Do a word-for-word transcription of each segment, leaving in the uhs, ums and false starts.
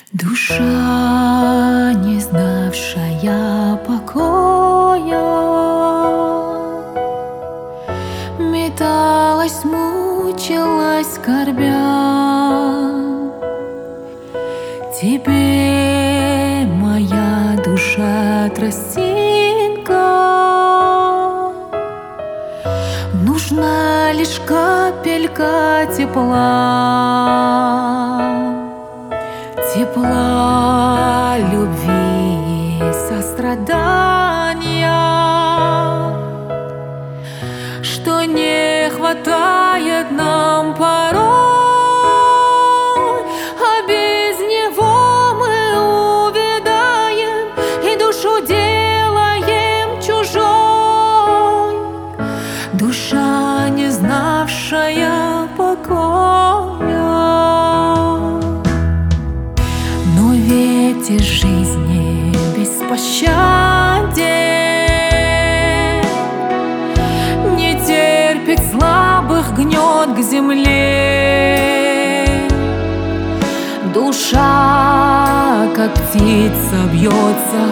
Душа, не знавшая покоя, металась, мучилась, скорбя. Тебе, моя душа, тростинка, нужна лишь капелька тепла. Тепла, любви, сострадания, что не хватает нам порой, а без него мы увядаем и душу делаем чужой. Душа, не знавшая покоя. Но ветер жизни беспощаден, не терпит слабых, гнет к земле. Душа, как птица, бьется,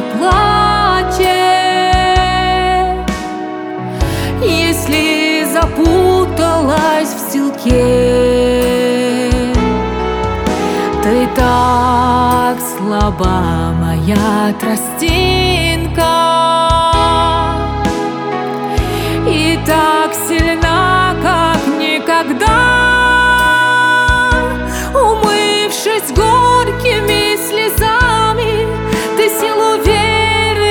плачет, если запуталась в селке. Ты так слаба, моя тростинка, и так сильна, как никогда. Умывшись горькими слезами, ты силу веры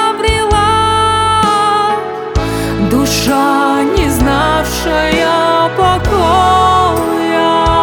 обрела. Душа, не знавшая покоя.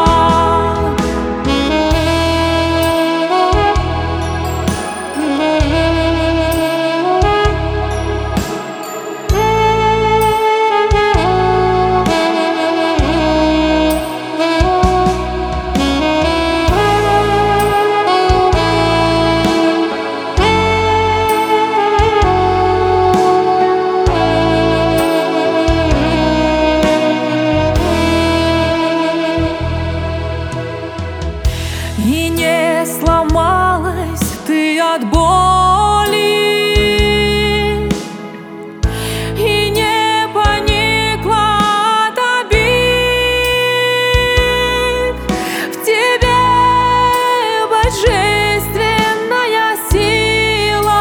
И не сломалась ты от боли, и не поникла от обид. В тебе божественная сила,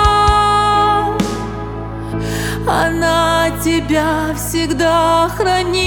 она тебя всегда хранит.